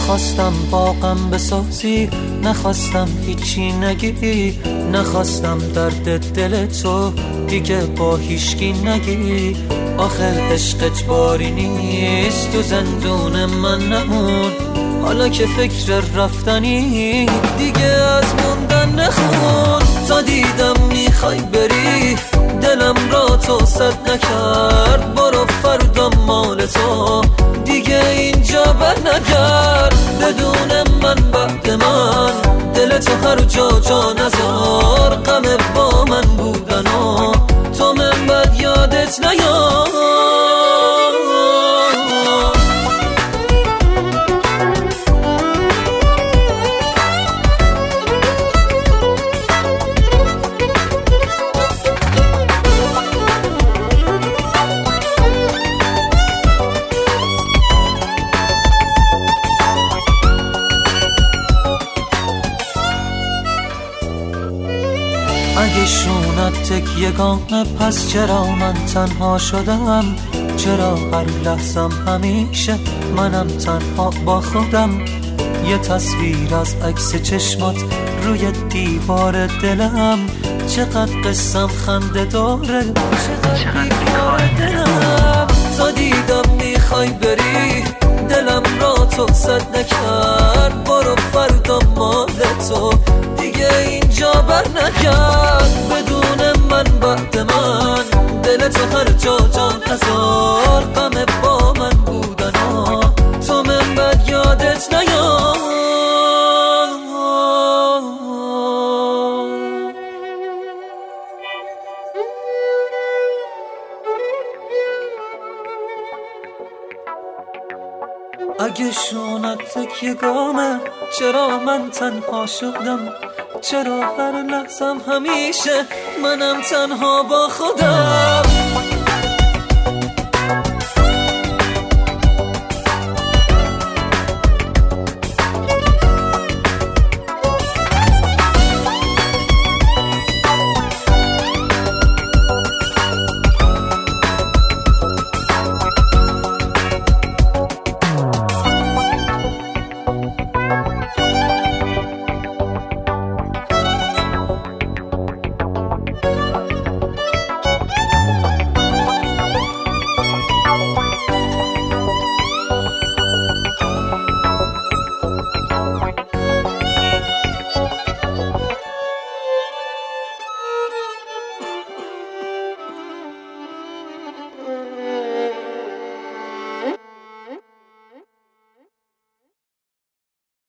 نخواستم باغم بسازی، نخواستم هیچی نگی، نخواستم درد دل تو دیگه با هیچکی نگی. آخه عشق اجباری نیست، تو زندون من نمون. حالا که فکر رفتنی دیگه از موندن نخون. تا دیدم میخوای بری دلم را تو سد نکرد. برو فردا مال تو دیگه اینجا بر نگرد. بدون من بعد من دل تو هر جا نذار. غم با من بودن و تو من بد یادت نیار. اگه شونت تکیه‌گانه پس چرا من تنها شدم؟ چرا هر لحظم همیشه منم تنها با خودم؟ یه تصویر از عکس چشمات روی دیوار دلم. چقدر قصم خنده داره، چقدر بیکار دلم. تا دیدم میخوای بری دلم را تو سد نکرد. برو فردا مال تو دیگه اینجا بر نگرد. بدون من بعد من دل تو هر جا نذار. غم با من بودن تو من بد یادت نیار. اگه شونت تکیه‌گامه چرا من تنها شدم؟ چرا هر لحظم همیشه منم تنها با خودم؟